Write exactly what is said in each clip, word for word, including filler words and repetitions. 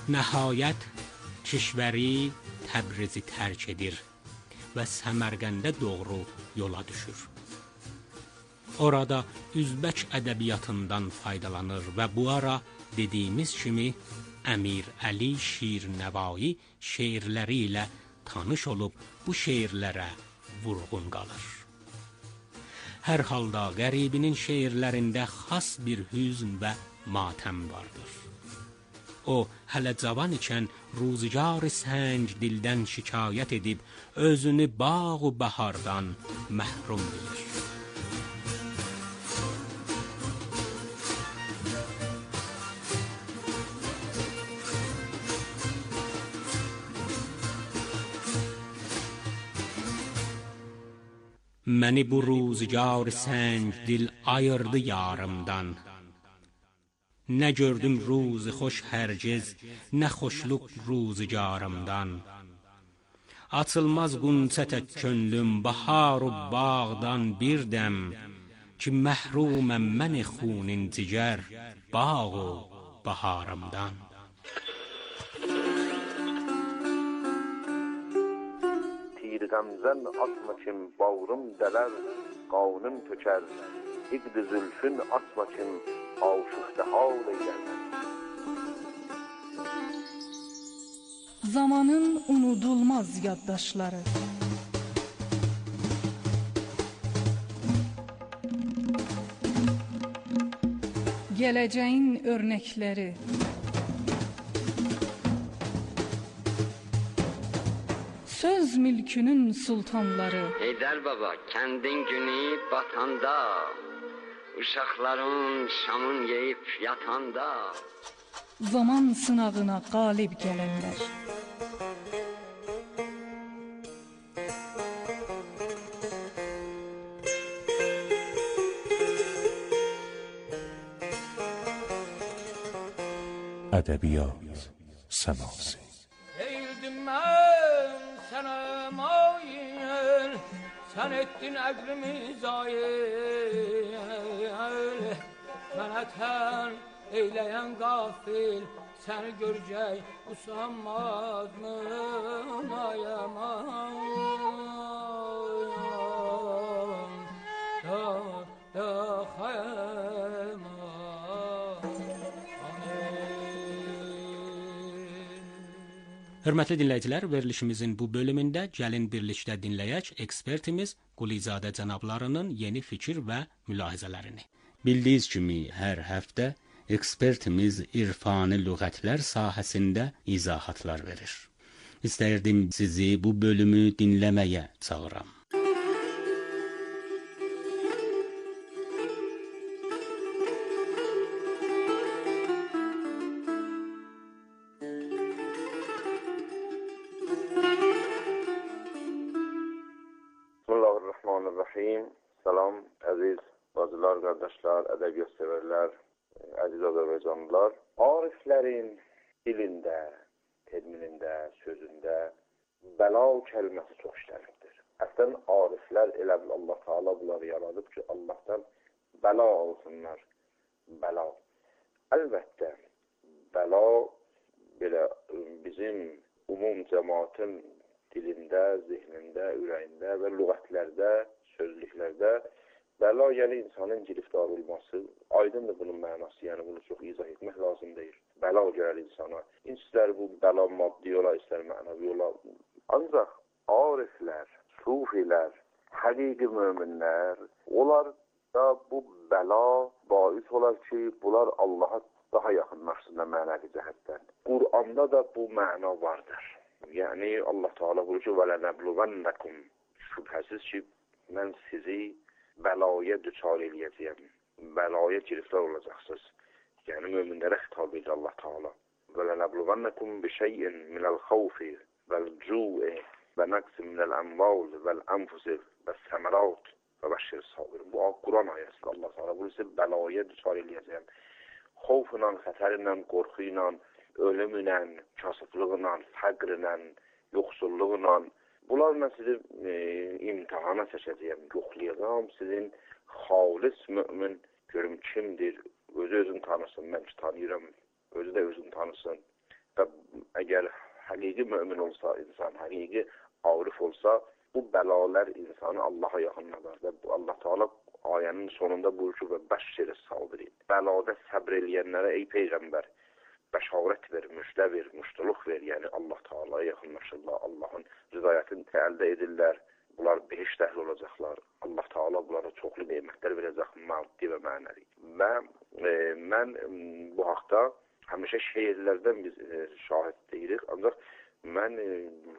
Nəhayət Kişvəri Təbrizi tərk edir və Səmərqəndə doğru yola düşür. Orada Üzbək ədəbiyyatından faydalanır və bu ara dediyimiz kimi Əmir Əli Şirnəvai şeirləri ilə tanış olub bu şeirlərə vurğun qalır. Hər halda qəribinin şeirlərində xas bir hüzn və matəm vardır. O, hələ cavan ikən ruzigar-ı səng dildən şikayət edib, özünü bağ-u bəhardan məhrum bilir. Məni bu ruzigar-ı səng dil ayırdı yarımdan. Nə gördüm ruzi xoş hərgiz, nə xoşluq ruzigarımdan. Açılmaz qunçə tək könlüm bahar-u bağdan bir dəm, ki məhruməm məni xunin cigər bağ-u baharımdan. Gamzən atma kim bağrım dələr, qanım tökər. İqd-i zülfün atma kim aşıqda hal eyləmər. Zamanın unudulmaz yaddaşları. Gələcəyin örnəkləri. Söz mülkünün sultanları. Heydər baba, kəndin günü batanda, uşaqların şamın yeyib yatanda, zaman sınağına qalib gələnlər. Ədəbiyyat səması. Eğildim mən sənə mail, sən etdin əqlimi zayil. Mənə tən eyləyən qafil, səni görəcək usanmaz mı ayaman? Da, da, xayman. Hörmətli dinləyicilər, verilişimizin bu bölümündə gəlin birlikdə dinləyək ekspertimiz Qulizadə cənablarının yeni fikir və mülahizələrini. Bildiyiniz kimi hər həftə ekspertimiz irfani lüğətlər sahəsində izahatlar verir. İstəyirdim sizi bu bölümü dinləməyə çağıram. Bismillahirrahmanirrahim. Salam əziz bacılar, qardaşlar, ədəbiyyat sevərlər, əziz Azərbaycanlılar. Ariflərin dilində, terminində, sözündə bəla kəlməsi çox işlənibdir. Əslən, ariflər elə bil Allah Teala bunları yaradıb ki, Allahdan bəla alsınlar. Bəla. Əlbəttə, bəla belə bizim umum cəmaatın dilində, zihnində, ürəyində və lüğətlərdə, sözlüklərdə bəla, yəni insanın giriftar olması, aydındır bunun mənası, yəni bunu çox izah etmək lazım deyil. Bəla gəlir insana. İstər bu bəla maddi ola, istər mənəvi ola. Ancaq ariflər, sufilər, həqiqi möminlər, onlar da bu bəla bais olar ki, bunlar Allaha daha yaxınlaşsınlar mənəvi cəhətdən. Qur'anda da bu məna vardır. Yəni Allah Teala buyurur ki, وَلَنَبْلُوَنَّكُمْ şübhəsiz ki, mən sizi bəlaya düçar eləyəcəyəm. Bəlaya giriftar olacaqsınız. Yəni möminlərə xitab edir Allah Teala. وَلَنَبْلُوَنَّكُمْ بِشَيْءٍ مِنَ الْخَوْفِ وَالْجُوعِ وَنَقْصٍ مِنَ الْأَمْوَالِ وَالْأَنْفُسِ وَالثَّمَرَاتِ وَبَشِّرِ الصَّابِرِينَ. Bu Quran ayəsidir. Allah Teala buyurur ki, bəlaya düçar eləyəcəyəm. Xovla, xətərlə, qorxu ilə, ölümlə, kasıflığla, fəqrlə, yoxsulluqla, bunlarla sizi e, imtihana çəkəcəyəm, yoxlayacağım. Sizin xalis mümin görüm kimdir, özü özünü tanısın, mən ki tanıyıram, özü də özünü tanısın və əgər həqiqi mömin olsa insan, həqiqi arif olsa, bu bəlalar insanı Allaha yaxınladar. Və bu Allah Teala ayənin sonunda buyurur və bəşşir sabirin. Bəlada səbr eləyənlərə ey peyğəmbər, bəşarət ver, müjdə ver, muştuluq ver. Yəni Allah Teala'ya yaxınlaşırlar, Allahın rızayətini əldə edirlər. Bunlar behişt əhli olacaqlar. Allah Teala bunlara çoxlu nemətlər verəcək, maddi və mənəvi. Və e, mən bu haqda həmişə şeirlərdən biz e, şahid deyirik. Ancaq mən e,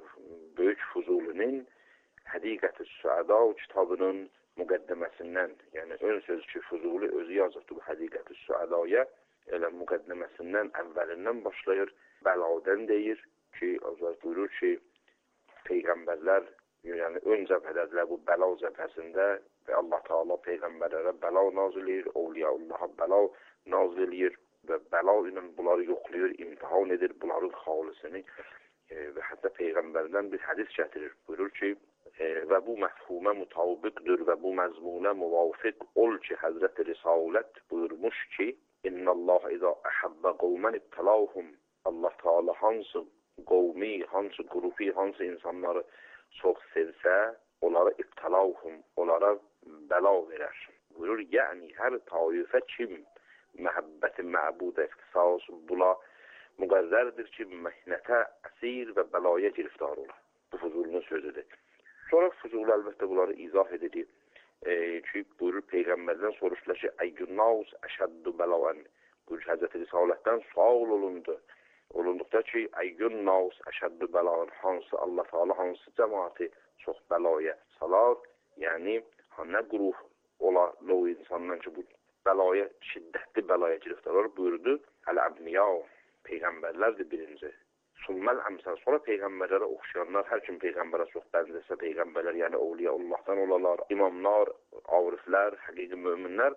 Böyük Fuzulinin Həqiqət-i Süəda kitabının müqəddəməsindən, yəni ön sözü ki, Fuzuli özü yazıbdır bu Həqiqət-i Süədaya, elə müqəddəməsindən əvvəlindən başlayır, bəladən deyir ki, azər buyurur ki, peyğəmbərlər, yəni ön cəbhədədirlər bu bəla cəbhəsində və Allah Teala peyğəmbərlərə bəla nazil edir, Ovliyaullaha bəla nazil edir və bəla ilə bunları yoxlayır, imtihan edir, bunların xalisini e, və hətta peyğəmbərdən bir hədis gətirir. Buyurur ki, e, və bu məfhumə mutabiqdir və bu məzmunə muvafiq ol ki, Həzrət-i Risalət buyurmuş ki, İnnəllaha izə əhəbbə qovmən ibtəlahum. Allah Teala hansı qovmi, hansı qrupi, hansı insanları çox sevsə, onlara ibtəlahum, onlara bəla verər. Buyurur, yəni hər taifə kim məhəbbəti məbudə ixtisas bula müqəzzərdir ki, məhnətə əsir və bəlaya giriftar olar. Bu Fuzulunun sözüdür. Sonra Fuzul əlbəttə bunları izah edir. E, ki, buyurur, Peyğəmbərdən soruşdular ki, əyyunnaus əşəddu bəlaən. Buyurur, Həzrət Risalətdən sual olundu. Olunduqda ki, əyyunnaus əşəddu bəlaən, hansı Allah Teala hansı cəmaati çox bəlaya salar, yəni nə qruh olar o insandan ki, bu bəlaya, şiddətli bəlaya giriftar olur, buyurdu, əl-əbniya, Peyğəmbərlərdir birinci. Summəl əmsəl, sonra peyğəmbərlərə oxşayanlar, hər kim peyğəmbərə çox bənzəsə, peyğəmbərlər, yəni Ovliyaullahdan olarlar, imamlar, ariflər, həqiqi möminlər,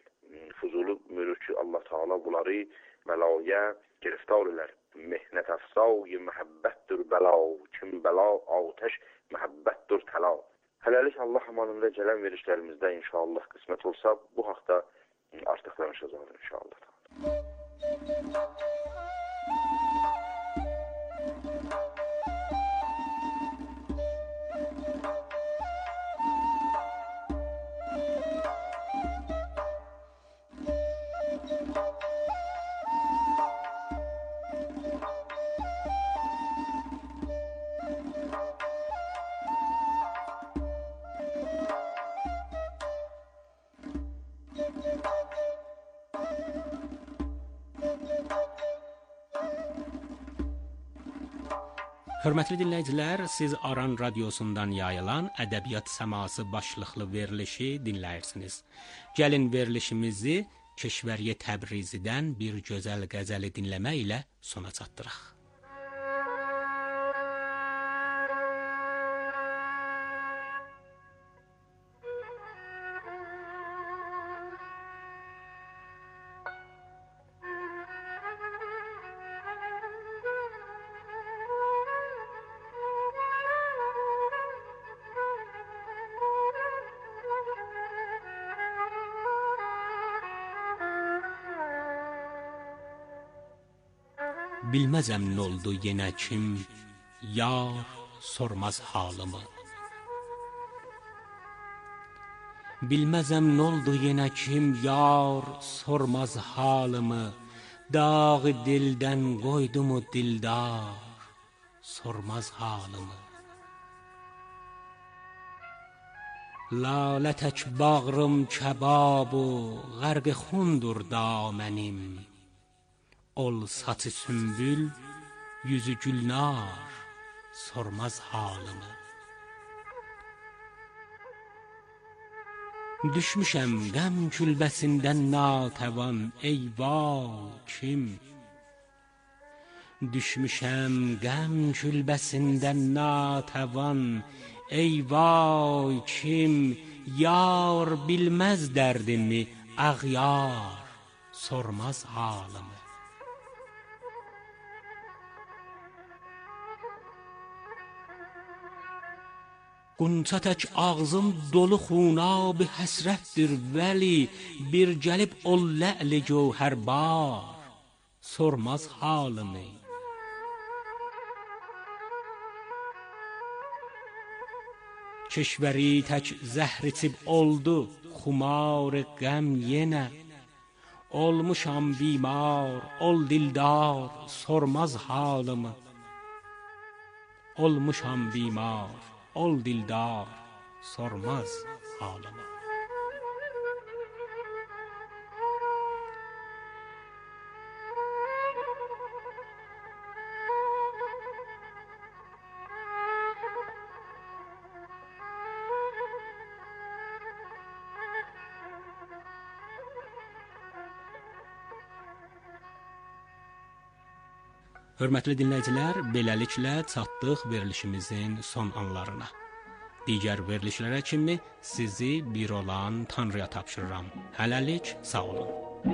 Fuzulu buyurur ki, Allah Teala bunları bəlaya giriftar elər. Mehnət əfsav-i məhəbbətdir bəla, kim bəla, atəş, məhəbbətdir təla. Hələlik Allah amanında gələn verişlərimizdə inşallah qismət olsa, bu haqda artıq danışacağız inşallah. Hörmətli dinləyicilər, siz Aran radiosundan yayılan Ədəbiyyat Səması başlıqlı verilişi dinləyirsiniz. Gəlin verilişimizi Keşvəriyə Təbrizidən bir gözəl qəzəli dinləmə ilə sona çatdıraq. Bilməzəm n'oldu yenə kim, yar sormaz halımı. Bilməzəm n'oldu yenə kim, yar sormaz halımı. Dağı dildən qoydumu dildar, sormaz halımı. Lalə tək bağrım kəbabu, qərq xundur damənim. Ol saçı sümbül, yüzü gülnar, sormaz halımı. Düşmüşəm qəm külbəsindən natəvan, ey vay kim? Düşmüşəm qəm külbəsindən natəvan, ey vay kim? Yar bilməz dərdimi, ağyar, sormaz halımı. Qunça tək ağzım dolu xunab həsrətdir vəli, bir gəlib ol lə'li gövhərbar, sormaz halımı. Keşveri tək zəhr içib oldu xumar qəm yenə. Olmuşam bimar, ol dildar, sormaz halımı. Olmuşam bimar, ol dildar, sormaz halımı. Hörmətli dinləyicilər, beləliklə çatdıq verilişimizin son anlarına. Digər verilişlərə kimi sizi bir olan Tanrıya tapşırıram. Hələlik sağ olun.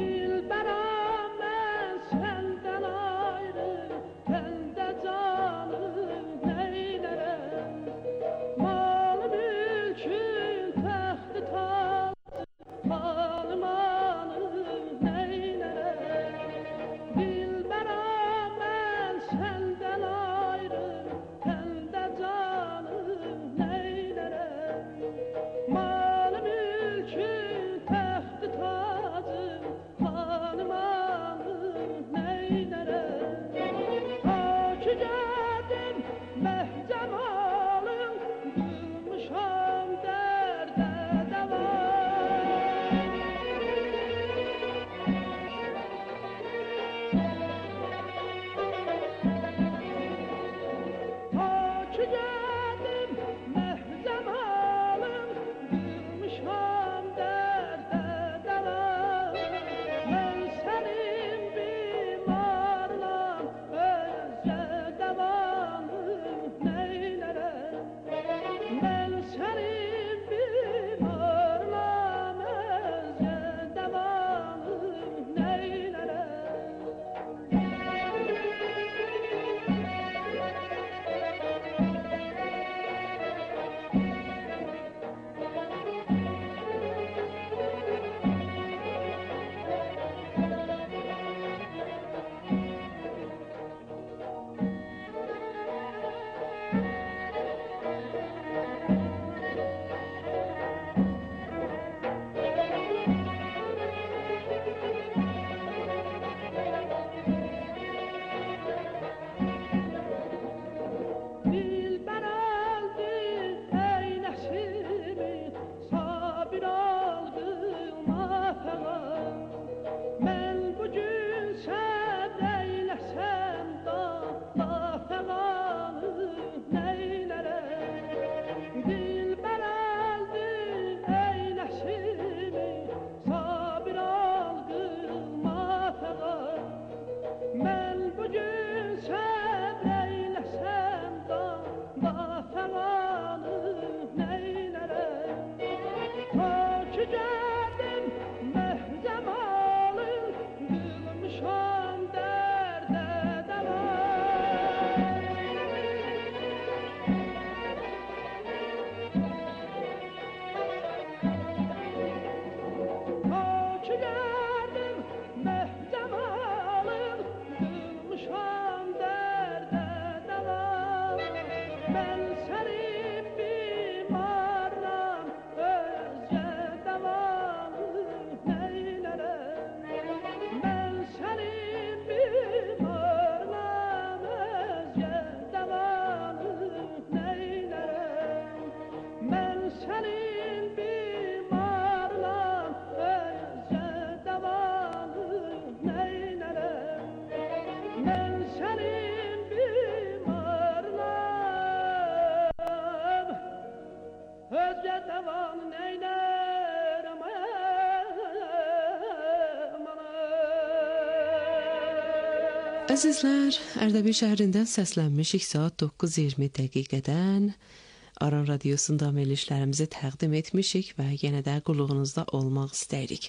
Əzizlər, Ərdəbil şəhərindən səslənmişik saat doqquz iyirmi dəqiqədən. Aran Radiosunda verilişlərimizi təqdim etmişik və yenə də qulluğunuzda olmaq istəyirik.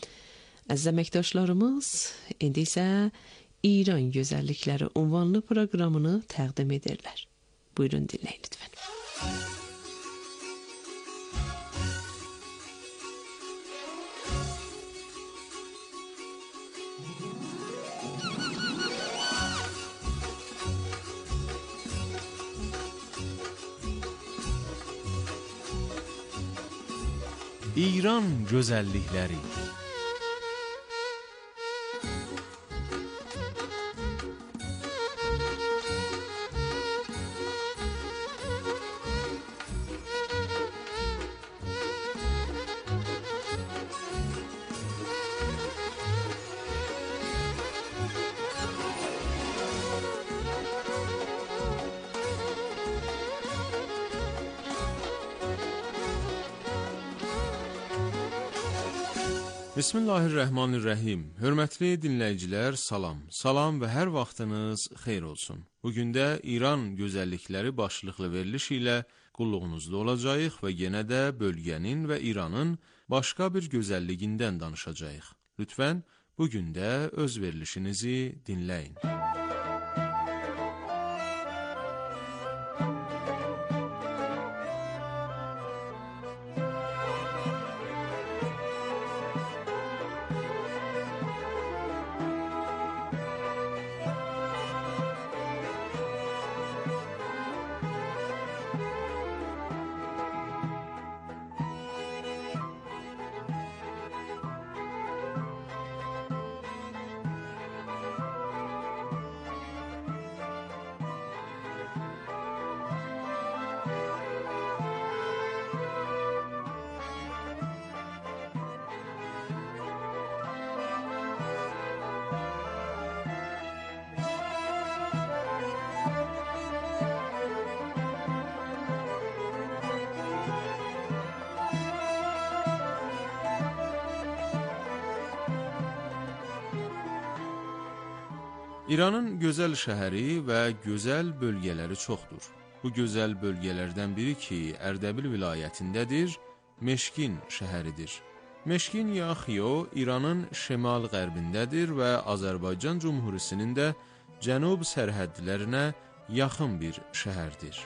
Əziz əməkdaşlarımız, indi isə İran Gözəllikləri unvanlı proqramını təqdim edirlər. Buyurun dinləyin lütfən. İran gözəllikləri. Bismillahirrahmanirrahim. Hörmətli dinləyicilər, salam. Salam və hər vaxtınız xeyir olsun. Bugün də İran gözəllikləri başlıqlı veriliş ilə qulluğunuzda olacağıq və yenə də bölgənin və İranın başqa bir gözəlliyindən danışacağıq. Lütfən, bugün də öz verilişinizi dinləyin. İranın gözəl şəhəri və gözəl bölgələri çoxdur. Bu gözəl bölgələrdən biri ki, Ərdəbil vilayətindədir, Meşkin şəhəridir. Meşkin ya Xiyo İranın şimal-qərbindədir və Azərbaycan Cumhuriyetinin də cənub sərhədlərinə yaxın bir şəhərdir.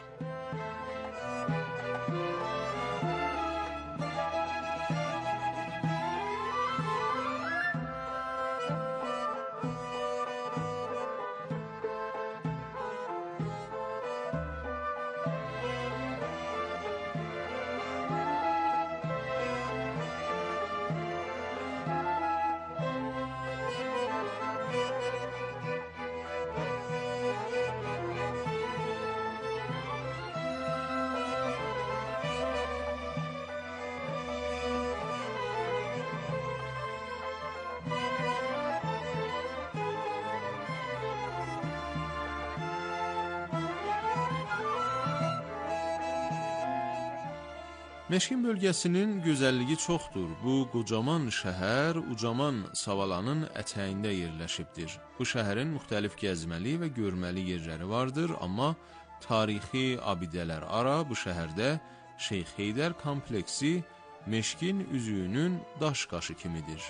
Meşkin bölgəsinin gözəlliyi çoxdur. Bu qocaman şəhər ucaman Savalanın ətəyində yerləşibdir. Bu şəhərin müxtəlif gəzməli və görməli yerləri vardır, amma tarixi abidələr ara bu şəhərdə Şeyx Heydər kompleksi Meşkin üzüyünün daş qaşı kimidir.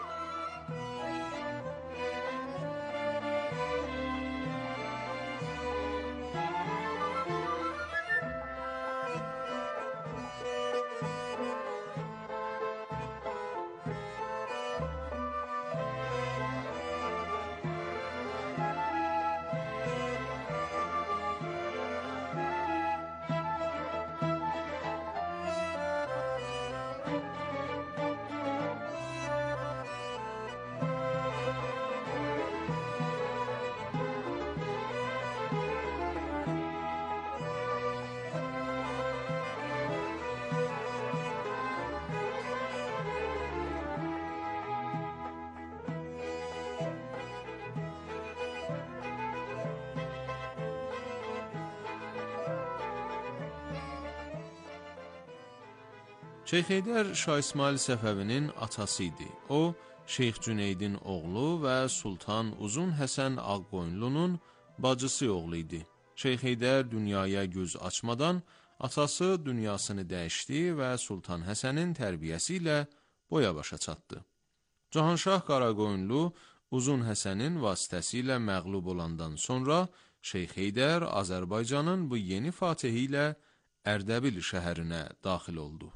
Şeyx Heydər Şah İsmail Səfəvinin atası idi. O, Şeyx Cüneydin oğlu və Sultan Uzun Həsən Ağqoyunlunun bacısı oğlu idi. Şeyx Heydər dünyaya göz açmadan atası dünyasını dəyişdi və Sultan Həsənin tərbiyəsi ilə boya başa çatdı. Cahanşah Qaraqoyunlu Uzun Həsənin vasitəsilə məğlub olandan sonra Şeyx Heydər Azərbaycanın bu yeni fatehi ilə Ərdəbil şəhərinə daxil oldu.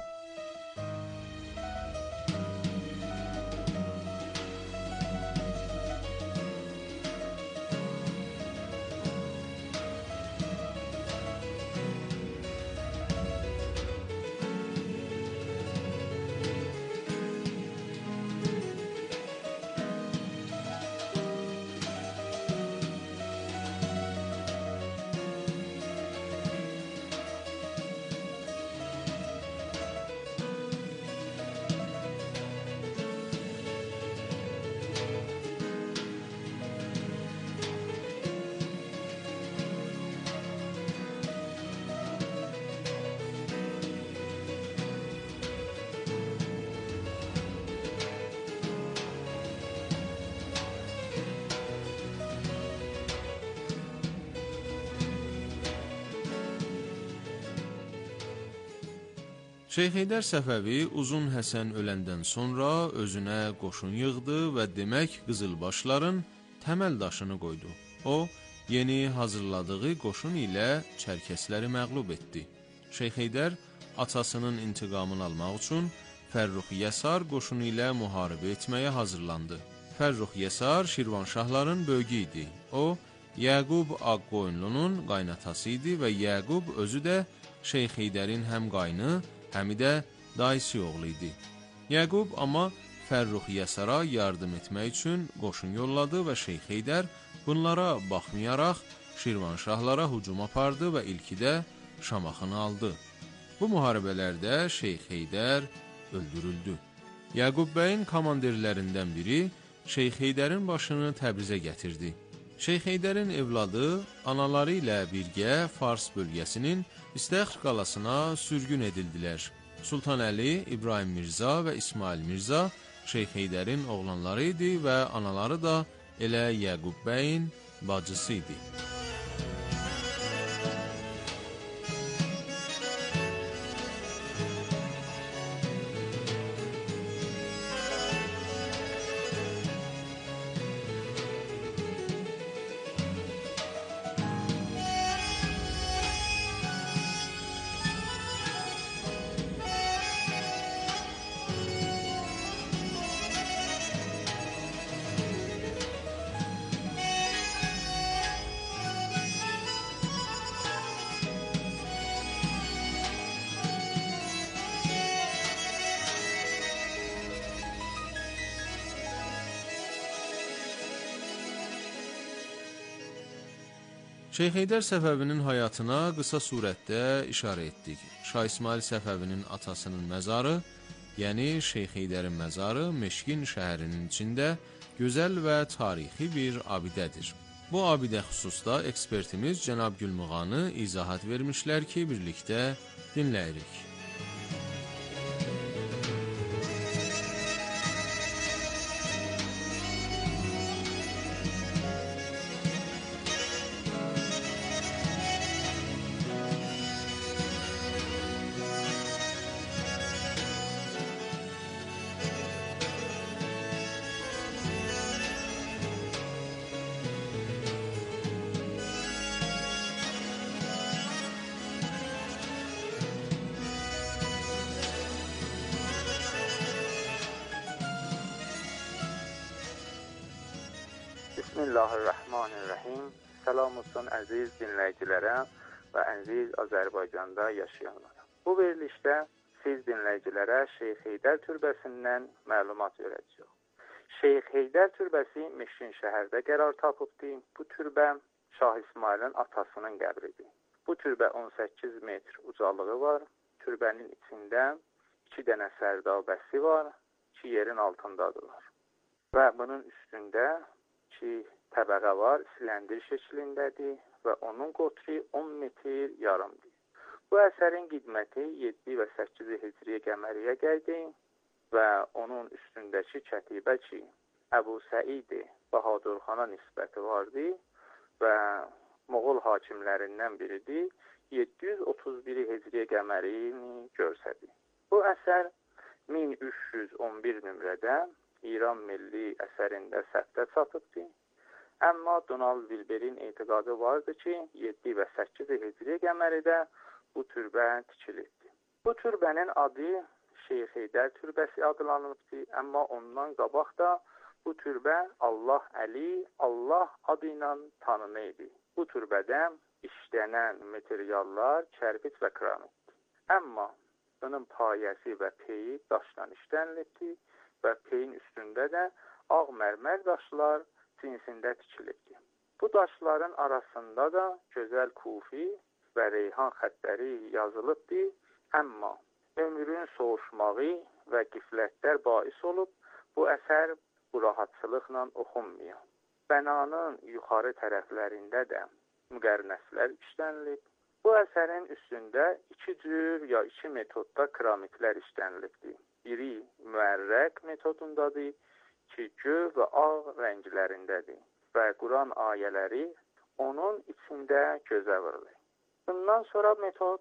Şeyx Heydər Səfəvi Uzun Həsən öləndən sonra özünə qoşun yığdı və demək qızılbaşların təməl daşını qoydu. O, yeni hazırladığı qoşun ilə Çərkəsləri məğlub etdi. Şeyx Heydər atasının intiqamını almaq üçün Fərrux Yəsar qoşunu ilə müharibə etməyə hazırlandı. Fərrux Yəsar Şirvanşahların böyüyü idi. O, Yəqub Ağqoyunlunun qaynatası idi və Yəqub özü də Şeyx Heydərin həm qayını, həm də dayısı oğlu idi. Yəqub amma Fərrux Yəsara yardım etmək üçün qoşun yolladı və Şeyx Heydər bunlara baxmayaraq Şirvanşahlara hücum apardı və ilkidə Şamaxını aldı. Bu müharibələrdə Şeyx Heydər öldürüldü. Yəqub bəyin komandirlərindən biri Şeyx Heydərin başını Təbrizə gətirdi. Şeyx Heydərin evladı anaları ilə birgə Fars bölgəsinin İstəxr qalasına sürgün edildilər. Sultan Əli, İbrahim Mirza və İsmail Mirza Şeyx Heydərin oğlanları idi və anaları da elə Yəqub bəyin bacısı idi. Şeyx Heydər Səfəvinin həyatına qısa surətdə işarə etdik. Şah İsmail Səfəvinin atasının məzarı, yəni Şeyx Heydərin məzarı Meşkin şəhərinin içində gözəl və tarixi bir abidədir. Bu abidə xüsusda ekspertimiz cənab Gülmüğanı izahat vermişlər ki, birlikdə dinləyirik. Bismillahirrahmanirrahim. Salam olsun əziz dinləyicilərə və əziz Azərbaycanda yaşayanlara. Bu verilişdə siz dinləyicilərə Şeyx Heydər türbəsindən məlumat verəcəyik. Şeyx Heydər türbəsi Meşkin şəhərdə qərar tapıbdır. Bu türbə Şah İsmailin atasının qəbridir. Bu türbə on səkkiz metr ucalığı var. Türbənin içində iki dənə sərdabəsi var, iki yerin altındadırlar. Və bunun üstündə iki təbəqə var, silindir şəklindədir və onun qotri on metr yarımdır. Bu əsərin qidməti yeddi və səkkiz Hicri qəməriyə gəldi və onun üstündəki kətibə ki, Əbu Səid Bahadurxana nisbəti vardı və Moğol hakimlərindən biridir, yeddi yüz otuz bir Hicri qəmərini görsədir. Bu əsər min üç yüz on bir nömrədə İran Milli əsərində səbtə çatıbdır. Amma Donald Wilber'in etiqadı vardı ki, yeddi və səkkiz Hicri qəməridə bu türbə tikilibdir. Bu türbənin adı Şeyx Heydər türbəsi adlanıbdır, amma ondan qabaq da bu türbə Allah Əli, Allah adı ilə tanınır idi. Bu türbədə işlənən materiallar kərpic və kranitdir. Amma bunun payəsi və peyi daşdan işlənilibdir və peyin üstündə də ağ mərmər daşlar cinsində tikilibdir. Bu daşların arasında da gözəl kufi və reyhan xəttləri yazılıbdır, amma ömrün soğuşmağı və qiflətlər bais olub, bu əsər bu rahatçılıqla oxunmuyor. Bənanın yuxarı tərəflərində də müqərnəslər işlənilib. Bu əsərin üstündə iki cür ya iki metodda keramitlər işlənilibdir. Biri müərrəq metodundadır, ki göv və ağ rənglərindədir və Quran ayələri onun içində gözə vurulur. Bundan sonra metod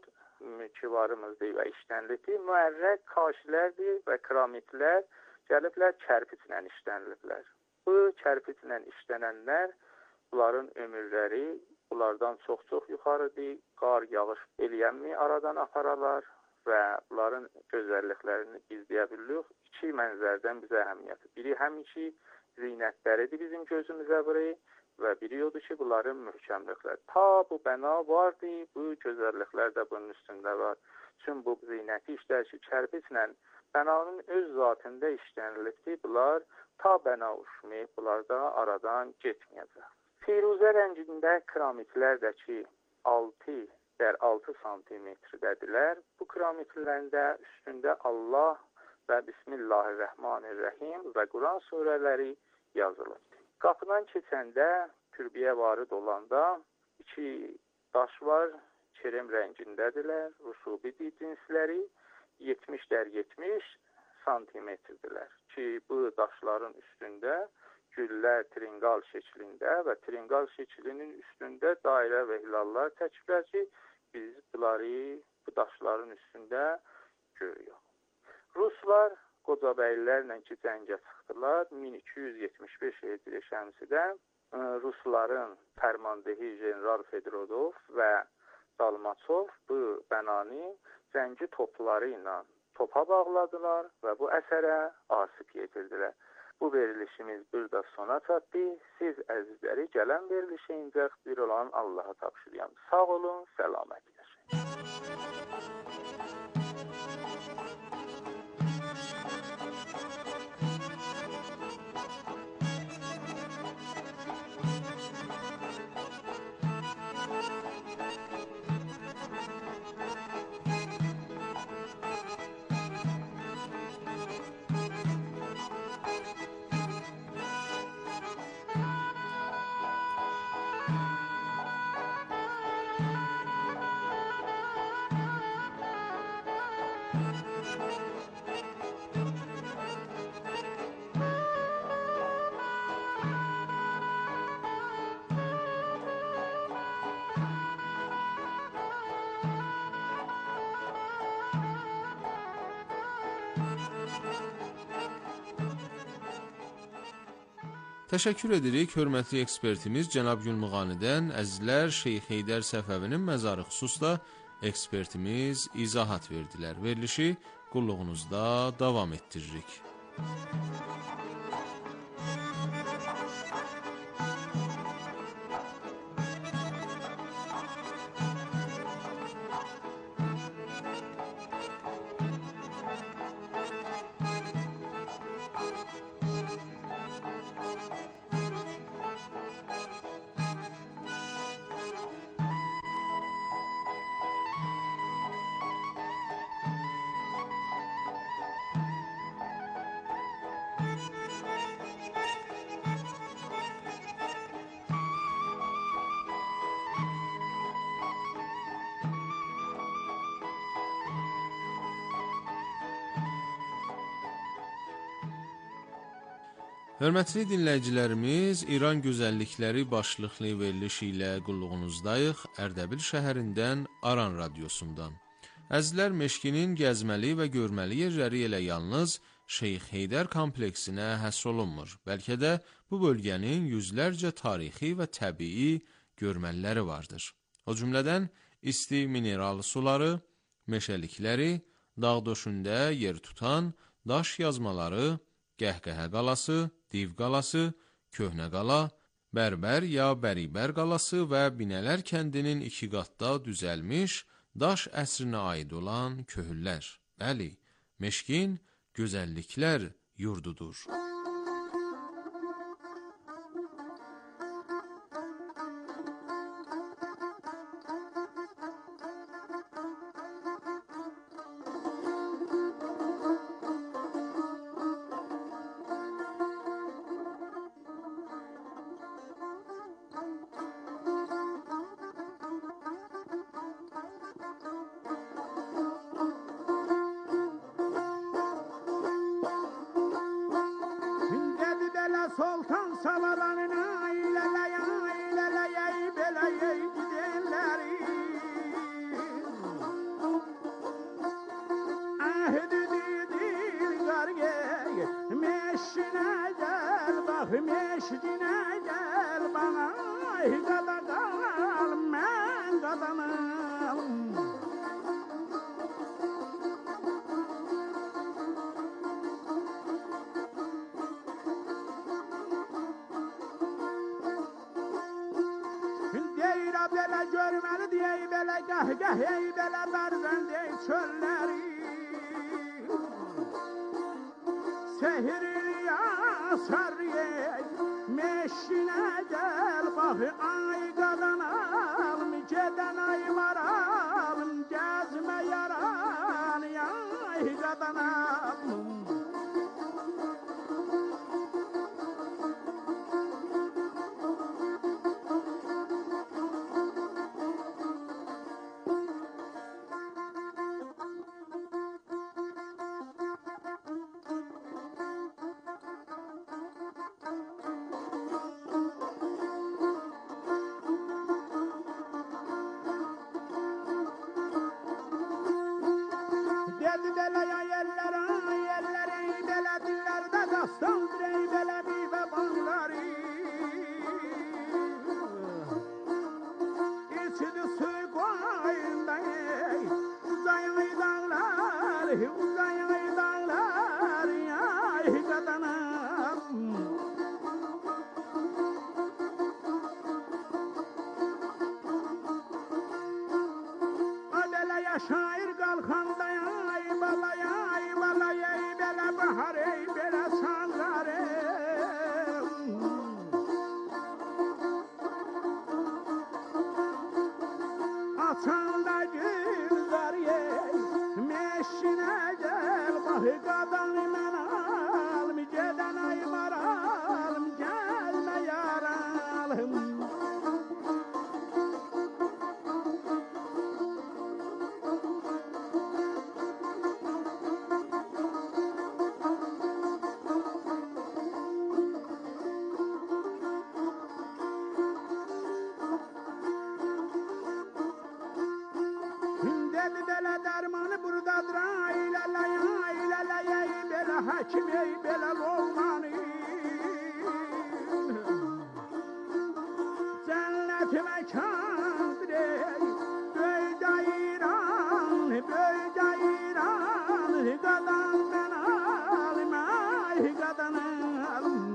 küvarımızdır və işlənilibdir. Müərrəq kaşilərdir və kiramitlər gəliblər kərpiclə işləniliblər. Bu kərpiclə işlənənlər, bunların ömürləri bunlardan çox-çox yuxarıdır. Qar, yağış eləyənmi aradan aparalar və bunların gözəlliklərini izləyə bilirik. İki mənzərdən bizə əhəmiyyəti. Biri həmişə zinətləridir bizim gözümüzə vurur və biri odur ki, bunların möhkəmlikləri. Ta bu bəna vardı, bu gözəlliklər də bunun üstündə var. Çünki bu zinəti işlər ki, kərpiclə bənanın öz zatında işlənilibdir. Bunlar ta bəna uçmayıb, bunlar da aradan getməyəcək. Firuzə rəngində kiramitlər də ki, altı dər altı santimetrdədirlər. Bu kiramitlərin də üstündə Allah və Bismillahirrahmanirrahim və Quran surələri yazılıbdır. Qapıdan keçəndə, türbiyə varid olanda iki daş var, krem rəngindədirlər, rusubidir cinsləri, yetmiş dər yetmiş santimetrdirlər ki, bu daşların üstündə güllər trinqal şəklində və trinqal şəklinin üstündə dairə və hilallar çəkiblər ki, biz bunları bu daşların üstündə görüyoruz. Ruslar Qocabəylilərlə ki, cəngə çıxdılar. min iki yüz yetmiş beş Hicri şəmsidə Rusların fərmandehi General Fedrodov və Dalmaçov bu bənanı zəngi topları ilə topa bağladılar və bu əsərə asib yetirdilər. Bu verilişimiz burada sona çatdı. Siz əzizləri gələn verilişə incək bir olan Allaha tapşırıyorum. Sağ olun, səlamət yaşayın. Təşəkkür edirik hörmətli ekspertimiz cənab Gülmuğanidən. Əzizlər, Şeyx Heydər Səfəvinin məzarı xüsusda ekspertimiz izahat verdilər. Verilişi qulluğunuzda davam etdiririk. Hörmətli dinləyicilərimiz, İran Gözəllikləri başlıqlı veriliş ilə qulluğunuzdayıq Ərdəbil şəhərindən Aran radiosundan. Əzizlər, Meşkinin gəzməli və görməli yerləri elə yalnız Şeyx Heydər kompleksinə həsr olunmur. Bəlkə də bu bölgənin yüzlərcə tarixi və təbii görməliləri vardır. O cümlədən isti mineral suları, meşəlikləri, dağ döşündə yer tutan daş yazmaları, Qəhqəhə qalası, Div qalası, Köhnə qala, Bərbər ya Bəribər qalası və Binələr kəndinin iki qatda düzəlmiş daş əsrinə aid olan köhüllər. Bəli, Meşkin gözəlliklər yurdudur. Sultan salalarına ilerleye ilerleye beleye gidenleri mehdi dilgar gel meşine gel bak meşdine gel bana gada kal men gadanım. Deyra bela görmeli diye bela gah gah ey bela barzan dey çölleri Sehri yasar ey meşine gel bak ay kadanalım ceden ay varalım gezme yaran ay kadanalım. Dedi belaya yerlere, yerlere bela dillerde dastan direy bela bibe bağları. İçidi suy koyunda ey, uzayan dağlar, uzayan dağlar, ay kadanım. Belaya şair kalkanda ay balaya ay balaya ey bela bahar ey bela sangar ey. Atanda güzar ey meşine gel bak kadan men alım ceden ay maralım gelme yaralım. Dedi bela dermanı buradadır ay lala ay lala ey bela hakim ey bela Lokmanı. Cennet mekandır ey böyde İran böyde İran kadan ben alim ay kadanım.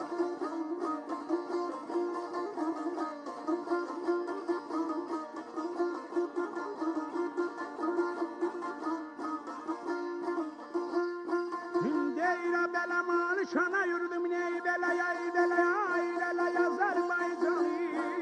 Deyra bela malişana yürüdüm ney bela yay bela yay bela yazar baycanı.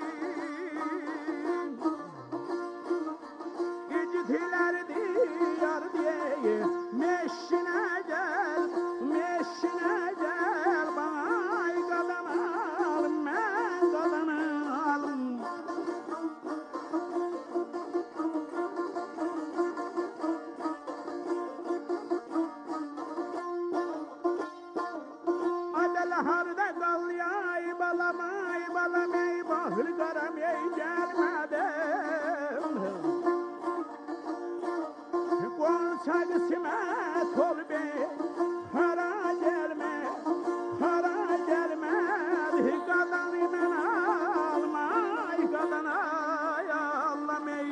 İcitiler diyar diye meşine gel, meşine gel bana ay kadanalım men kadanalım. Harda kal yay balam ay balam ey bahır karam ey gelmedim. Konsak simet ol bey hara gelme hara gelme kadan men alma ay kadan ay Allah'ım ey.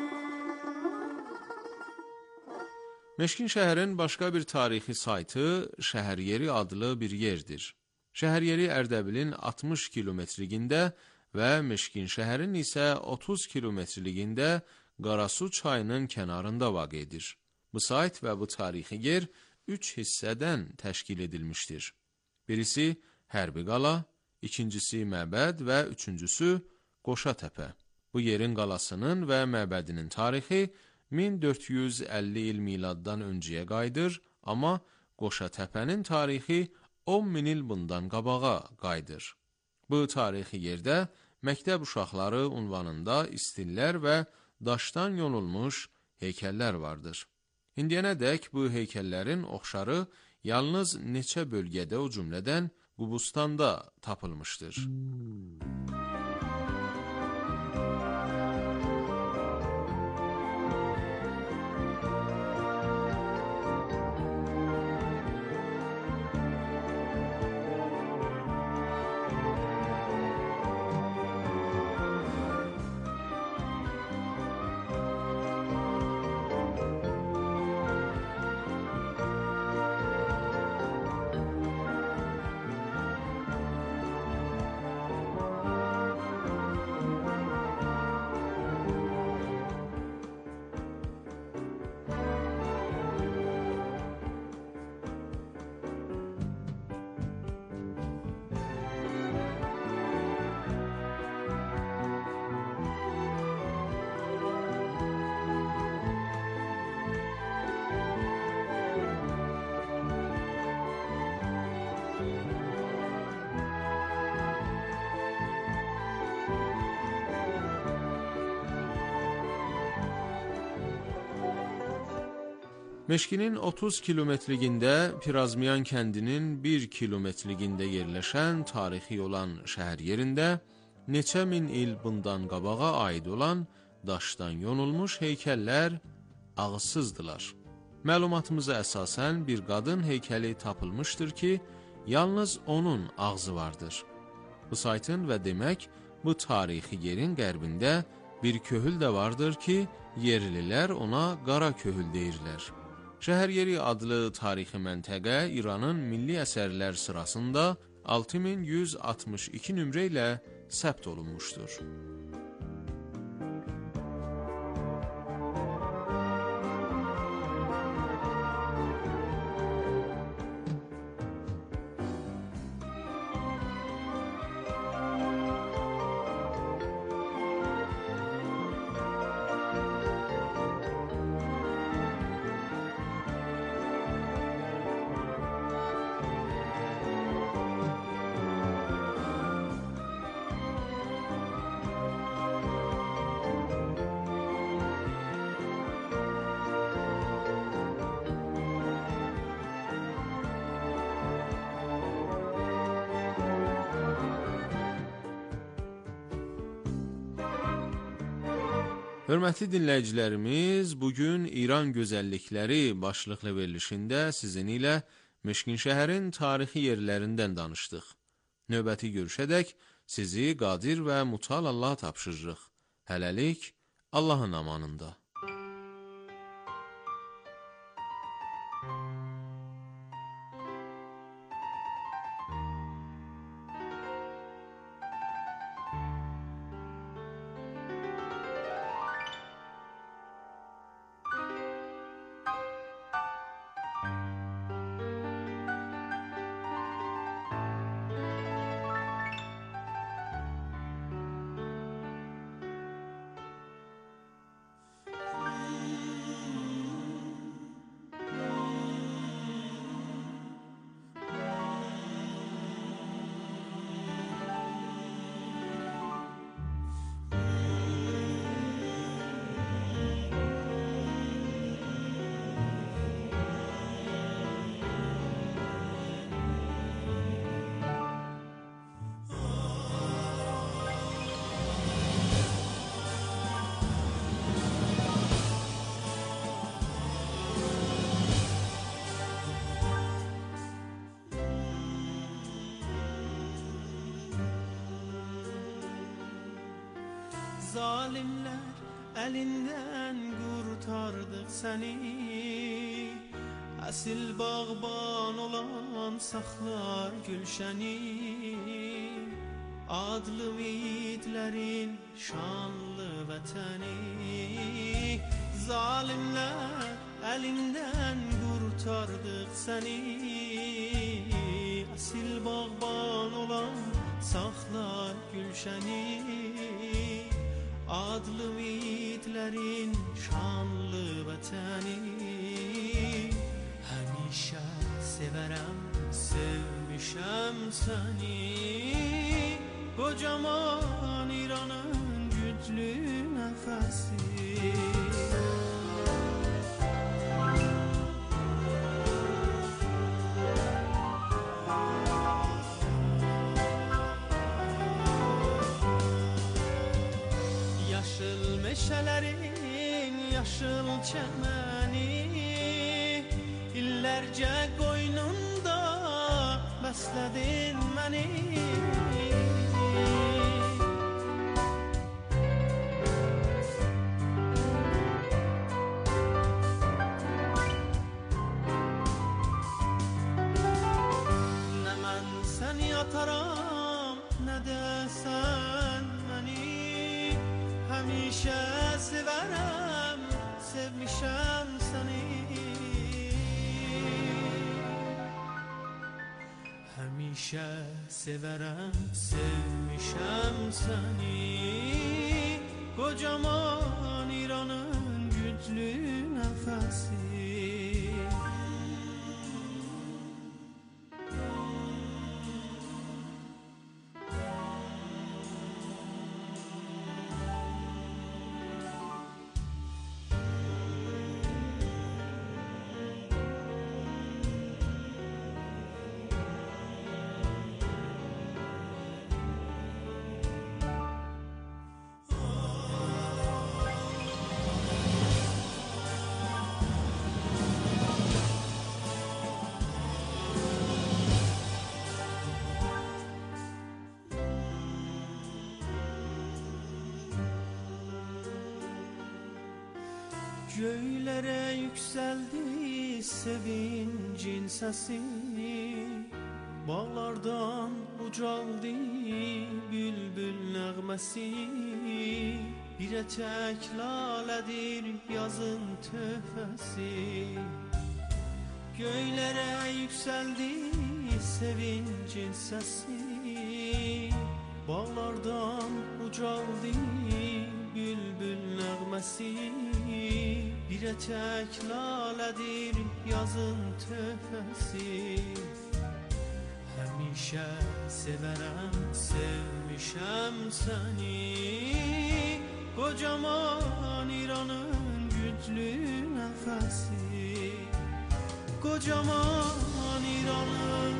Meşkin şəhərin başqa bir tarixi saytı Şəhəryeri adlı bir yerdir. Şəhəryeri Ərdəbilin altmış kilometrligində və Meşkin şəhərin isə otuz kilometrligində Qarasu çayının kənarında vaqedir. Bu sayt və bu tarixi yer üç hissədən təşkil edilmişdir. Birisi Hərbi qala, ikincisi məbəd və üçüncüsü Qoşatəpə. Bu yerin qalasının və məbədinin tarixi min dörd yüz əlli il miladdan öncəyə qayıdır, amma Qoşatəpənin tarixi on min il bundan qabağa qayıdır. Bu tarixi yerdə məktəb uşaqları unvanında istillər və daşdan yonulmuş heykəllər vardır. İndiyənədək bu heykəllərin oxşarı yalnız neçə bölgədə o cümlədən Qubustanda tapılmışdır. Meşkinin otuz kilometrligində, Pirazmiyan kəndinin bir kilometrligində yerləşən tarixi olan şəhər yerində neçə min il bundan qabağa aid olan daşdan yonulmuş heykəllər ağızsızdılar. Məlumatımıza əsasən bir qadın heykəli tapılmışdır ki, yalnız onun ağzı vardır. Bu saytın və demək, bu tarixi yerin qərbində bir köhül də vardır ki, yerlilər ona qara köhül deyirlər. Şəhər yeri adlı tarixi məntəqə İranın milli əsərlər sırasında altı min yüz altmış iki nömrə ilə səbt olunmuşdur. Hörmətli dinləyicilərimiz, bugün İran gözəllikləri başlıqlı verilişində sizin ilə Meşkin şəhərin tarixi yerlərindən danışdıq. Növbəti görüşədək sizi qadir və mutal Allah tapşırırıq. Hələlik Allahın amanında. Zalimler elinden kurtardık seni, asil bağban olan saklar gülşeni. Adlı yiğitlerin şanlı vətəni, zalimler elinden kurtardık seni, asil bağban olan saklar gülşeni. Adlı yiğitlerin şanlı vətəni, həmişə sevərəm, sevmişəm səni. Kocaman İranın güclü nəfəsi, meşələrin yaşıl çəməni, illərcə qoynunda bəslədin məni. Nə mən səni ataram, nə də sən məni. Həmişə sevərəm, sevmişəm səni. Həmişə sevərəm, sevmişəm səni. Kocaman İranın güclü nəfəsi. Göylere yükseldi sevincin sesi, bağlardan ucaldı bülbül nəğməsi. Bir etek laledir yazın töhfəsi. Göylere yükseldi sevincin sesi, bağlardan ucaldı bülbül nəğməsi. Bir etek laledir yazın töhfəsi. Həmişə sevərəm, sevmişəm səni, kocaman İranın güclü nəfəsi. Kocaman İranın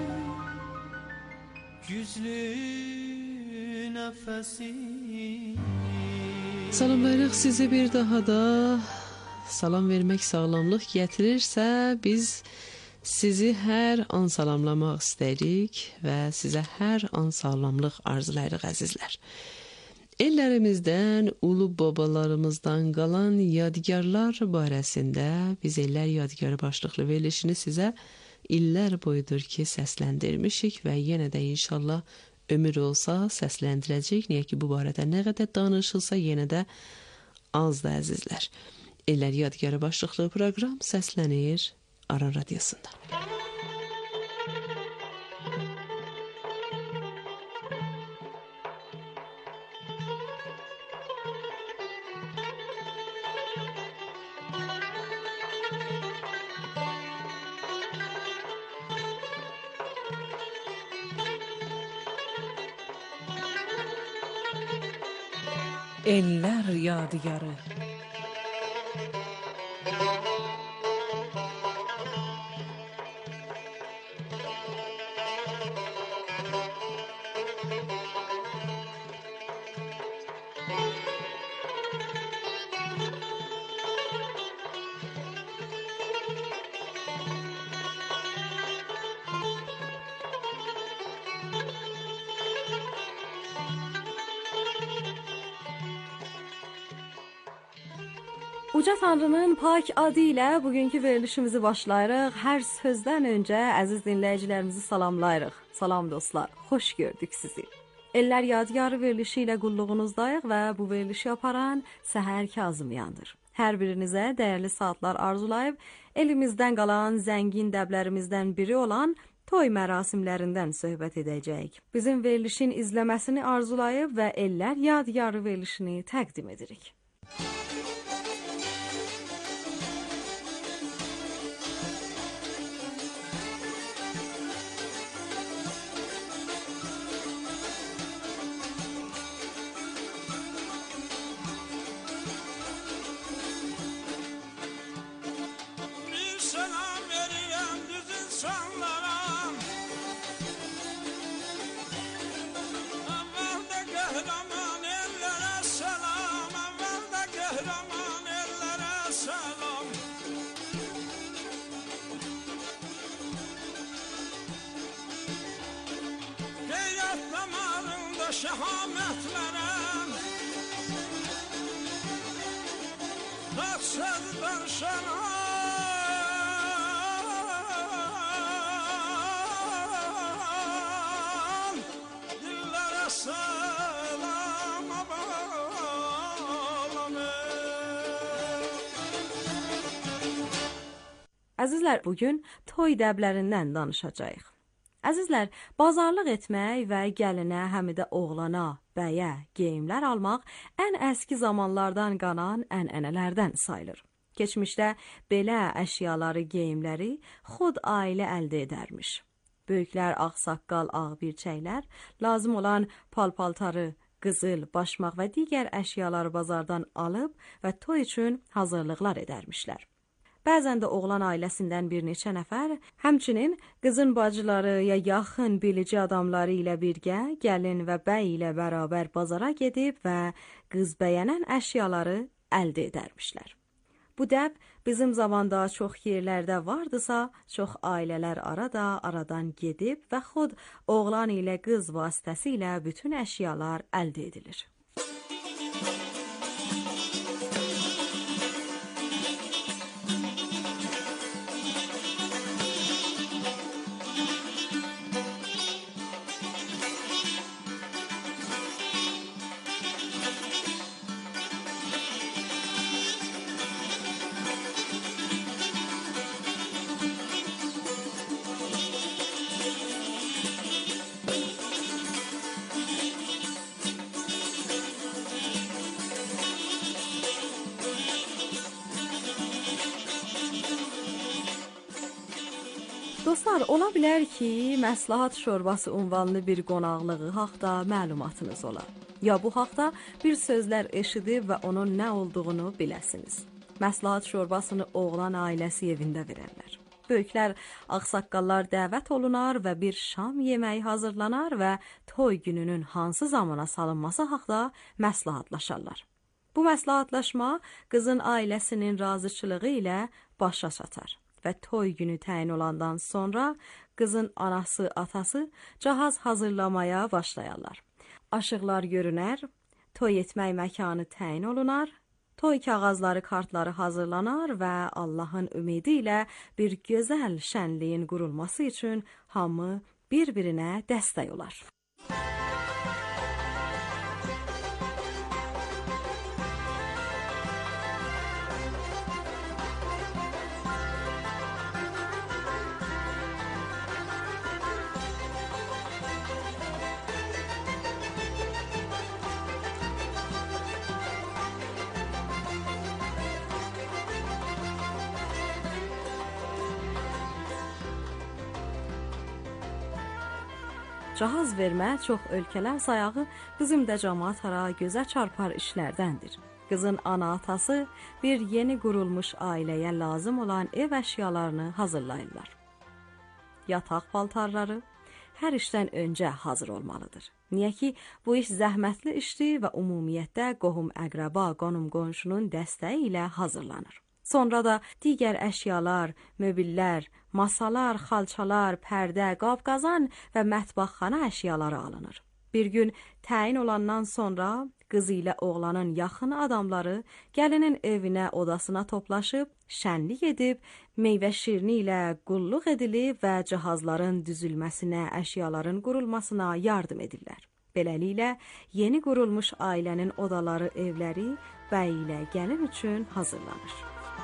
güclü nəfəsi. Salamlayırıq sizi bir daha da. Salam vermək sağlamlıq gətirirsə, biz sizi hər an salamlamaq istəyirik və sizə hər an sağlamlıq arzulayırıq əzizlər. Ellərimizdən, ulu babalarımızdan qalan yadigarlar barəsində biz Ellər Yadigarı başlıqlı verilişini sizə illər boyudur ki səsləndirmişik və yenə də inşallah ömür olsa səsləndirəcək. Niyə ki bu barədə nə qədər danışılsa yenə də azdır əzizlər. Ellər Yadigarı başlıqlı proqram səslənir Aran Radiyosunda. Ellər Yadigarı. Uca Tanrının pak adı ilə bugünkü verilişimizi başlayırıq. Hər sözdən öncə əziz dinləyicilərimizi salamlayırıq. Salam dostlar, xoş gördük sizi. Ellər Yadigarı verilişi ilə qulluğunuzdayıq və bu verilişi aparan Səhər Kazımyandır. Hər birinizə dəyərli saatlar arzulayıb, elimizdən qalan zəngin dəblərimizdən biri olan toy mərasimlərindən söhbət edəcəyik. Bizim verilişin izləməsini arzulayıb və Ellər Yadigarı verilişini təqdim edirik. Şehametlerem taksızdan şenan dillere selam bağlanır. Əzizlər, bugün toy dəblərindən danışacağıq. Əzizlər, bazarlıq etmək və gəlinə, həm də oğlana, bəyə geyimlər almaq ən əski zamanlardan qalan ənənələrdən sayılır. Keçmişdə belə əşyaları, geyimləri xud ailə əldə edərmiş. Böyüklər ağsaqqal, ağ birçəklər lazım olan palpaltarı, qızıl, başmaq və digər əşyaları bazardan alıb və toy üçün hazırlıqlar edərmişlər. Bəzən də oğlan ailəsindən bir neçə nəfər, həmçinin qızın bacıları ya yaxın bilici adamları ilə birgə gəlin və bəy ilə bərabər bazara gedib və qız bəyənən əşyaları əldə edərmişlər. Bu dəb bizim zamanda çox yerlərdə vardısa, çox ailələr arada aradan gedib və xud oğlan ilə qız vasitəsilə bütün əşyalar əldə edilir. Dostlar, ola bilər ki, məsləhət şorbası ünvanlı bir qonaqlığı haqda məlumatınız ola. Ya bu haqda bir sözlər eşidib və onun nə olduğunu biləsiniz. Məsləhət şorbasını oğlan ailəsi evində verərlər. Böyüklər, ağsaqqallar dəvət olunar və bir şam yeməyi hazırlanar və toy gününün hansı zamana salınması haqda məsləhətlaşarlar. Bu məsləhətləşmə qızın ailəsinin razıçılığı ilə başa çatar və toy günü təyin olandan sonra qızın anası, atası cahaz hazırlamaya başlayarlar. Aşıqlar görünər, toy etmək məkanı təyin olunar, toy kağızları, kartları hazırlanar və Allahın ümidi ilə bir gözəl şənliyin qurulması üçün hamı bir-birinə dəstək olar. Cahaz vermə çox ölkələr sayağı bizim də cəmaət ara gözə çarpar işlərdəndir. Qızın ana atası bir yeni qurulmuş ailəyə lazım olan ev əşyalarını hazırlayırlar. Yataq paltarları hər işdən öncə hazır olmalıdır. Niyə ki, bu iş zəhmətli işdir və ümumiyyətlə qohum əqrəba, qonum-qonşunun dəstəyi ilə hazırlanır. Sonra da digər əşyalar, möbillər, masalar, xalçalar, pərdə, qab-qazan və mətbəxxana əşyaları alınır. Bir gün təyin olandan sonra qız ilə oğlanın yaxın adamları gəlinin evinə, odasına toplaşıb, şənlik edib, meyvə şirini ilə qulluq edilib və cihazların düzülməsinə, əşyaların qurulmasına yardım edirlər. Beləliklə, yeni qurulmuş ailənin odaları, evləri bəy ilə gəlin üçün hazırlanır.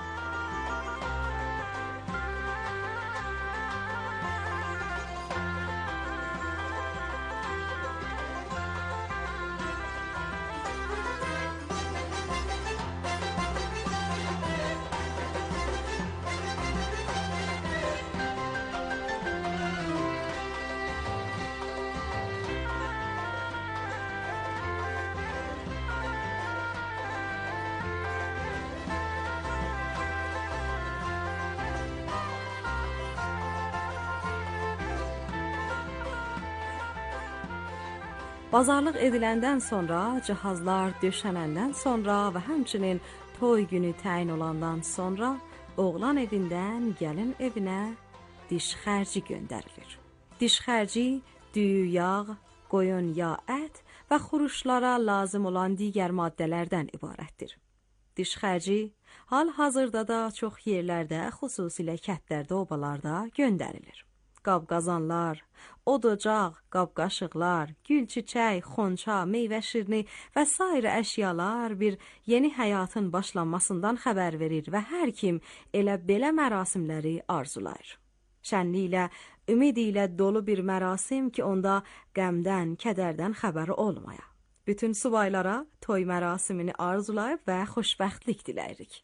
Bazarlıq ediləndən sonra, cihazlar döşənəndən sonra və həmçinin toy günü təyin olandan sonra oğlan evindən gəlin evinə diş xərci göndərilir. Diş xərci düyü yağ, qoyun ya ət və xuruşlara lazım olan digər maddələrdən ibarətdir. Diş xərci hal-hazırda da çox yerlərdə, xüsusilə kəndlərdə, obalarda göndərilir. Qab-qazanlar, od-ocaq, qab-qaşıqlar, gül-çiçək, xonça, meyvə şirini və sairə əşyalar bir yeni həyatın başlanmasından xəbər verir və hər kim elə belə mərasimləri arzulayır. Şənliklə, ümid ilə dolu bir mərasim ki, onda qəmdən, kədərdən xəbəri olmaya. Bütün subaylara toy mərasimini arzulayıb və xoşbəxtlik diləyirik.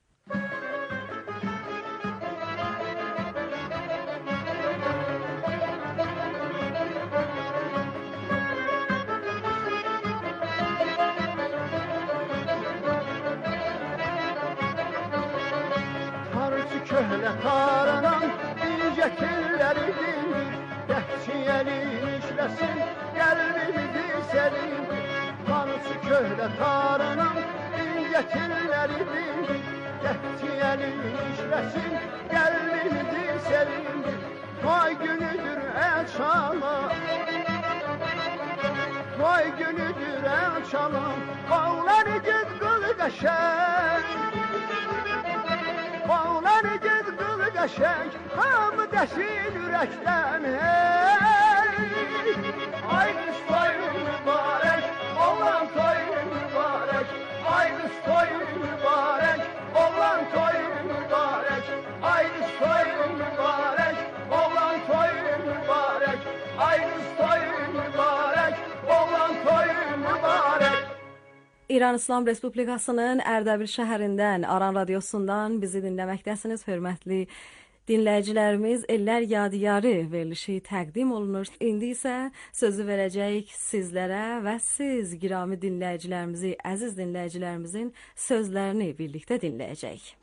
Köhlə tarınan incə killəri dindir, Dəhçiyəli işləsin, qəlbimizi sərindir. Hansı köhlə tarınan incə killəri dindir, Dəhçiyəli işləsin, qəlbimizi sərindir. Toy günüdür əl çalar, toy günüdür əl çalar, Bağlar ged qılı qəşəng, Bağlar ged qılı qəşəng, hamı dəşin ürəkdən, hey! Ay qız toyun mübarək, oğlan toyun mübarək, ay qız toyun mübarək, oğlan toyun mübarək, ay qız toyun mübarək, oğlan toyun mübarək, ay qız toyun mübarək, oğlan toyun mübarək. İran İslam Respublikasının Ərdəbil şəhərindən, Aran radiosundan bizi dinləməkdəsiniz, hörmətli Dinləyicilərimiz Ellər Yadigarı verilişi təqdim olunur. İndi isə sözü verəcəyik sizlərə və siz girami dinləyicilərimizi, əziz dinləyicilərimizin sözlərini birlikdə dinləyəcəyik.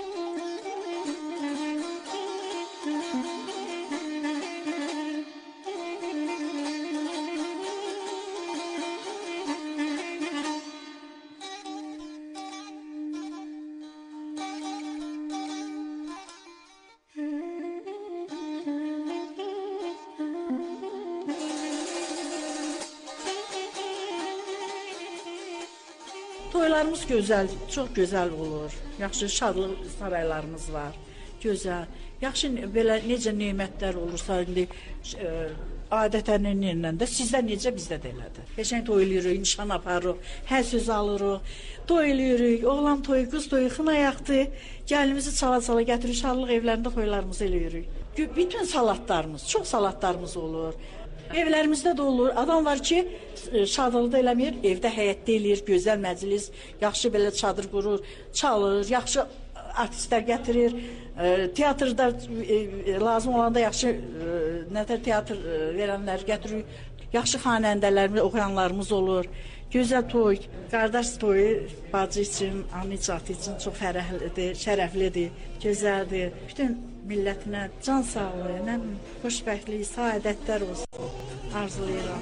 Toylarımız gözəl, çox gözəl olur. Yaxşı şadlıq saraylarımız var. Gözəl. Yaxşı belə necə nemətlər olursa, indi e, adətənlə də sizdə necə bizdə də elədir. Keçən toy eləyirik, nişan aparırıq, hər söz alırıq. Toy eləyirik, oğlan toyu, qız toyu, xına yaxdı. Gəlimizi çala-çala gətirir, şadlıq evlərində toylarımızı eləyirik. Bütün salatlarımız, çox salatlarımız olur. Evlərimizdə də olur. Adam var ki, şadlıqda eləmir, evdə həyətdə eləyir, gözəl məclis, yaxşı belə çadır qurur, çalır, yaxşı artistlər gətirir, teatrda lazım olanda yaxşı nətər teatr verənlər gətirir, yaxşı xanəndələrimiz, oxuyanlarımız olur. Gözəl toy, qardaş toyu bacı üçün, aniçatı üçün çox fərəhlidir, şərəflidir, gözəldir. Bütün millətinə can sağlığı, xoşbəxtlik, saadətlər olsun arzulayıram.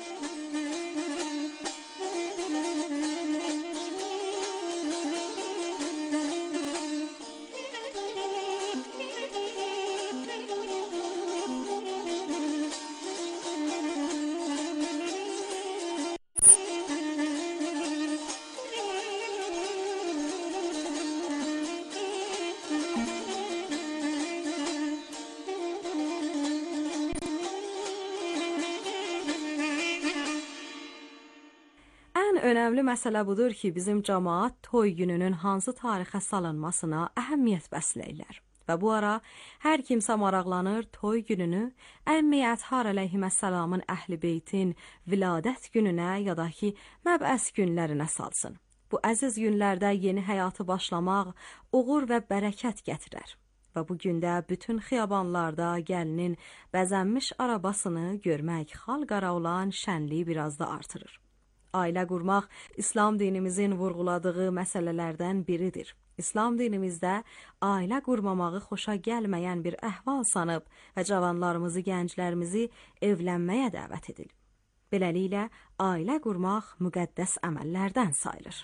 Önəmli məsələ budur ki, bizim cəmaət toy gününün hansı tarixə salınmasına əhəmiyyət bəsləyirlər. Və bu ara hər kimsə maraqlanır toy gününü Əmmi Əthar əleyhissalamın əhl-i beytin viladət gününə ya da ki, məbəs günlərinə salsın. Bu əziz günlərdə yeni həyatı başlamaq uğur və bərəkət gətirər. Və bu gündə bütün xiyabanlarda gəlinin bəzənmiş arabasını görmək xalq ara olan şənliyi biraz da artırır. Ailə qurmaq İslam dinimizin vurğuladığı məsələlərdən biridir. İslam dinimizdə ailə qurmamağı xoşa gəlməyən bir əhval sanıb və cavanlarımızı, gənclərimizi evlənməyə dəvət edilir. Beləliklə, ailə qurmaq müqəddəs əməllərdən sayılır.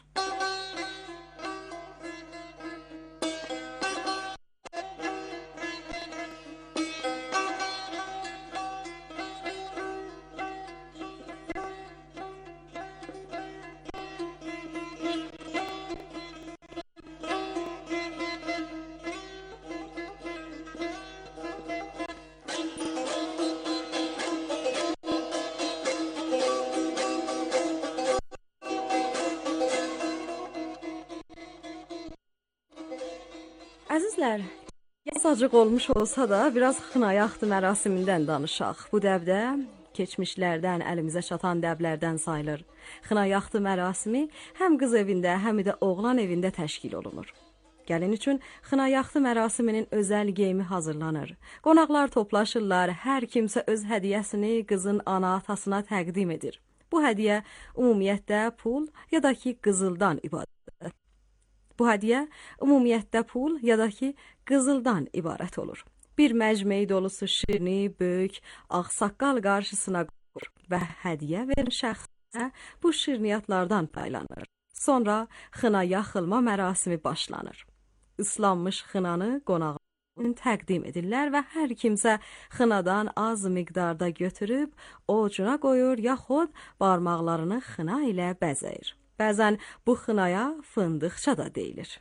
Əzizlər, yazacıq olmuş olsa da biraz xınayaxtı mərasimindən danışaq. Bu dəbdə keçmişlərdən əlimizə çatan dəblərdən sayılır. Xınayaxtı mərasimi həm qız evində, həm də oğlan evində təşkil olunur. Gəlin üçün xınayaxtı mərasiminin özəl geyimi hazırlanır. Qonaqlar toplaşırlar, hər kimsə öz hədiyəsini qızın ana-atasına təqdim edir. Bu hədiyə ümumiyyətlə pul ya da ki qızıldan ibarətdir. Bu hədiyyə ümumiyyətlə pul ya da ki qızıldan ibarət olur. Bir məcmey dolusu şirini böyük ağsaqqal qarşısına qoyur və hədiyyə verən şəxsə bu şirniyyatlardan paylanır. Sonra xına yaxılma mərasimi başlanır. Islanmış xınanı qonağın təqdim edirlər və hər kimsə xınadan az miqdarda götürüb ovucuna qoyur yaxud barmaqlarını xına ilə bəzəyir. Bəzən bu xınaya fındıqça da deyilir.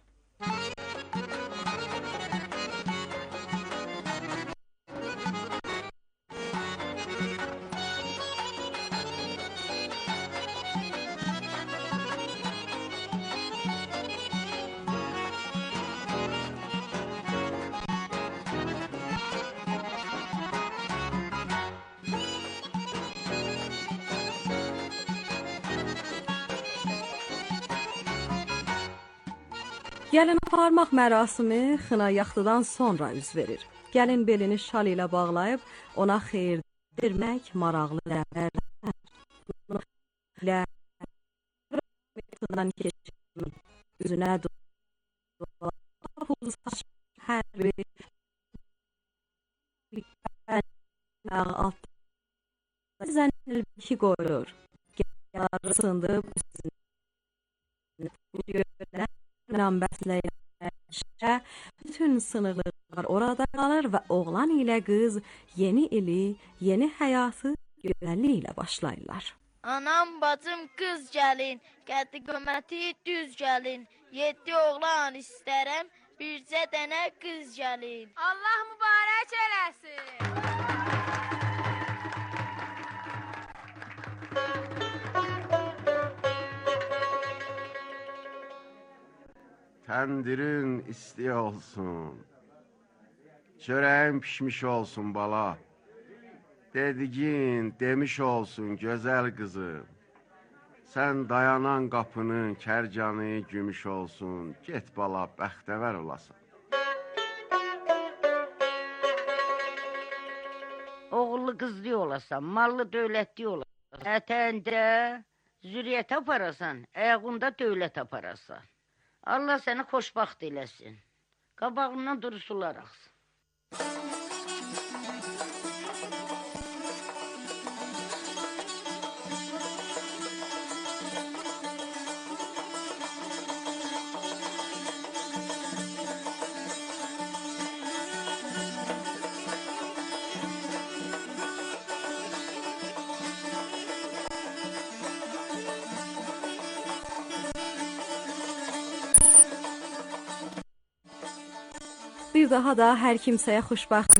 Gəlin aparmaq mərasimi xına yaxtıdan sonra üz verir. gəlin belini şal ilə bağlayıb ona xeyir vermək maraqlı rəvərlər. Üzünə pul saç hər bir alt zənilki qoyulur. Gələləri sındıb üstünə bəsləyir. Bütün sınırlıqlar orada qalır və oğlan ilə qız yeni ili, yeni həyatı gözəlliklə başlayırlar. Anam, bacım, qız gəlin, qəddi qöməti düz gəlin. Yeddi oğlan istərəm, bircə dənə qız gəlin. Allah mübarək eləsin. Təndirin isti olsun, çörəyin pişmiş olsun bala. Dediğin demiş olsun gözəl qızım. Sən dayanan qapının kərcanı gümüş olsun. Get bala, bəxtəvər olasın. Oğullu qızlı olasan, mallı dövlətli olasan. Ətəndə zürriyyət aparasan, ayağında dövlət aparasan. Allah səni xoşbaxt eləsin. Qabağından durusular axsın. Bir daha da hər kimsəyə xoşbaxt